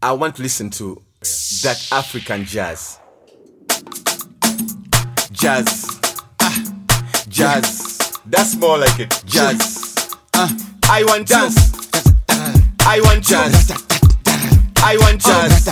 I want to listen to that African jazz. Jazz. Jazz. That's more like it. Jazz. I want jazz. I want jazz. I want jazz.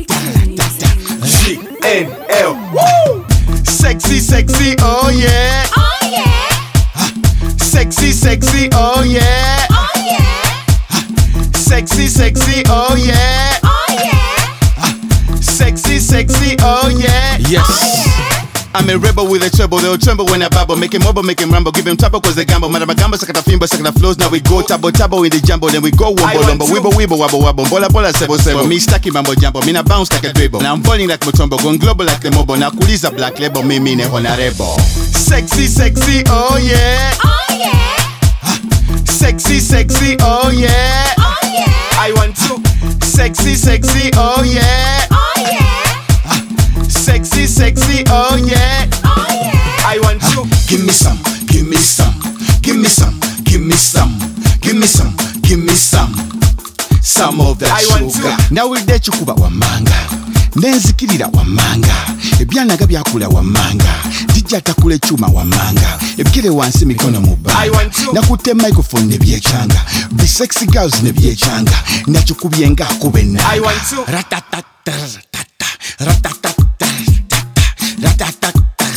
GNL. Woo! Sexy, sexy, oh yeah. Oh yeah. Sexy, sexy, oh yeah. Oh yeah. Sexy, sexy, oh yeah. Oh yeah. Sexy, sexy, oh yeah. Yes. Oh yeah. I'm a rebel with a treble, they'll tremble when I babble. Make him mobile, make him rumble, give him trouble cause they gamble. Madamagambo, sakata fimbo, sakata flows. Now we go tabo tabo in the jumbo, then we go wombo lumbo. Weeble weeble wabble wabble, bola bola sebo sebo. Me stacky mambo jumbo, me na bounce like a dribble. Now I'm falling like Mutombo, going global like the mobile. Now kuliza black label, me ne honorable. Sexy, sexy, oh yeah. Oh yeah. Sexy, sexy, oh yeah. Oh yeah. I want to. Sexy, sexy, oh yeah. Oh yeah. Sexy, sexy, oh yeah. Oh yeah. I want to. Give me some, give me some, give me some, give me some, give me some, give me some. Some of that I want sugar. to. Now we let you kuba wamanga. Nenzikirira wamanga. Ebyanaga byakula wamanga. Dijja takule chuma wamanga. Ebikire wansi mikono I mubanga. want to. Nakute microphone ne byechanga. Be sexy girls ne byechanga. Nachukubyenga kubenna. I want to. Ratatata ratatata ratatata.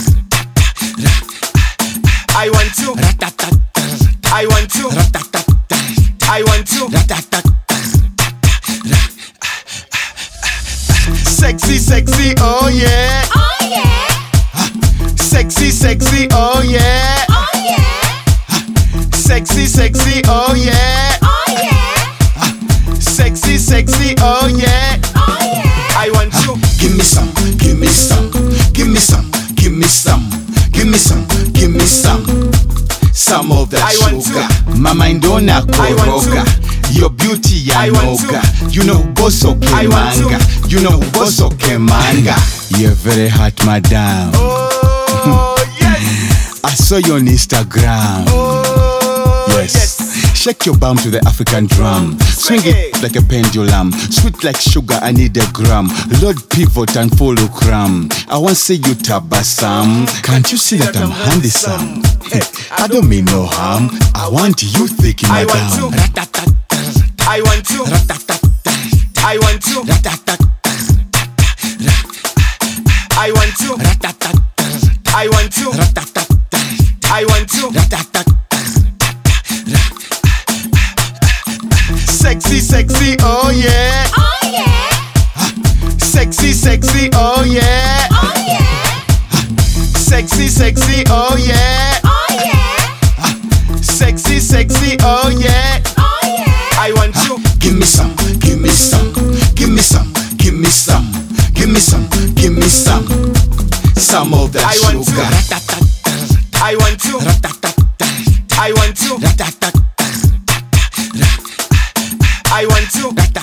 I want to. I want to. I want to. Sexy, sexy, oh yeah. Oh yeah. Sexy, sexy, oh yeah. Oh yeah. Sexy, sexy, oh yeah. Oh yeah. Sexy, sexy, oh yeah. Oh yeah. I want to. Give me some, give me some, give me some, give me some, give me some, give me some. Some of that I want sugar. to. Mama indona I want koroga. Your beauty I want yanoga. to. You know boso I want to. kemanga. You know boso kemanga. You're very hot, madam. Oh yes. I saw you on Instagram. Oh Yes. Shake your bum to the African drum. Swing it like a pendulum. Sweet like sugar, I need a gram. Lord pivot and follow cram. I want to see you tabasam. Can't you see that I'm handsome? I don't mean no harm. I want you thinking I madam. want to. I want to. I want to. I want to. I want to. I want to. Sexy, sexy, oh yeah. Oh yeah. Sexy, sexy, oh yeah. Oh yeah. Sexy, sexy, oh yeah. Oh yeah. Sexy, sexy, oh yeah. Oh yeah. I want to. Give me some, give me some, give me some, give me some, give me some, give me some. Some of that I want to. sugar. I want to. I want to. I want to.